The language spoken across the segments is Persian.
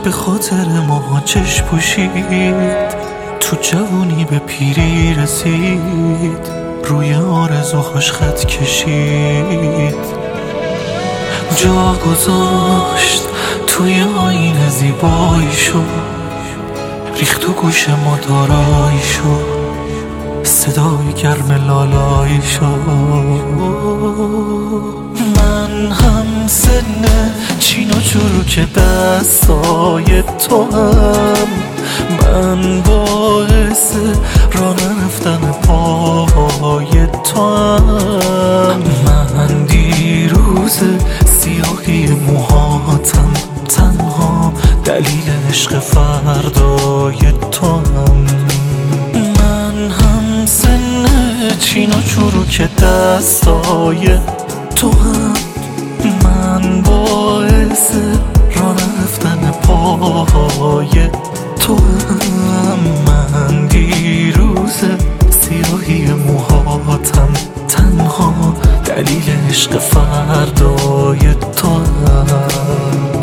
به خاطر ما چشم پوشید، تو جوانی به پیری رسید، روی آرزوهاش خط کشید، جا گذاشت توی آینه زیباییشو، ریخت تو گوش ما داراییشو، صدای گرم لالاییشو. من هم سن چین و چروک دستای تو هم، من باعث راه نرفتن پای تو هم، من دیروز سیاهی موهاتم، تنها دلیل عشق فردای تو هم. من هم سن چین و چروک دستای تو هم، من باعث راه رفتن پای تو هم، من دیروز سیاهی موهاتم، تنها دلیل عشق فردای تو هم.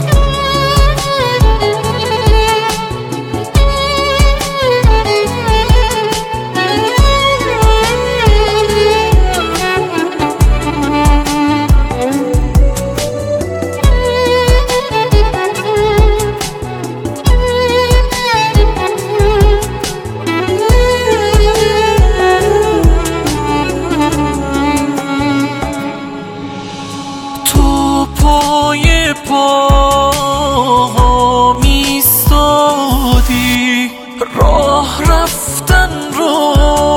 پاها میستادی، راه رفتن رو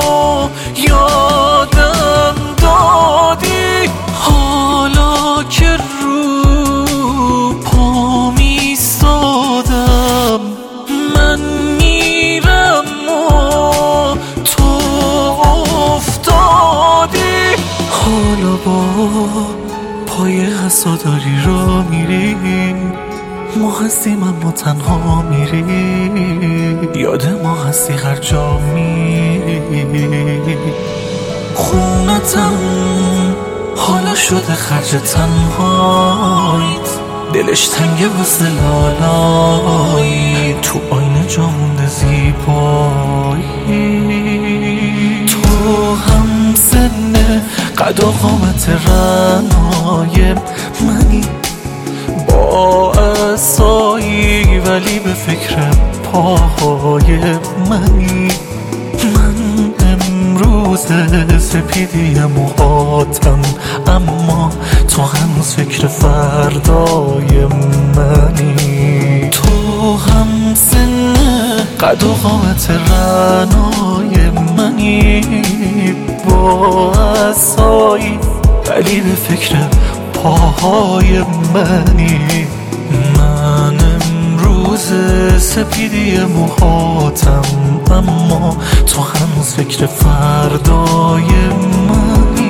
یادم دادی، حالا که رو پا میستادم، من میرم و تو افتادی، حالا با پای حساداری را میری، ما هستیم اما تنها میری، یاد ما هستی هر جا میری. خونتم حالا شده خرج تنهایت، دلش تنگه واسه لالایی، تو آینه جا مونده زیبایی. تو هم سن قد و قامت رنای منی، با عصایی ولی به فکر پاهای منی، من امروز سپیدی موهاتم، اما تو هنوز فکر فردای منی. تو هم سن قد و قامت رنای منی، با عصایی ولی به فکر پاهای منی، من امروز سپیدی موهاتم، اما تو هنوز فکر فردای منی.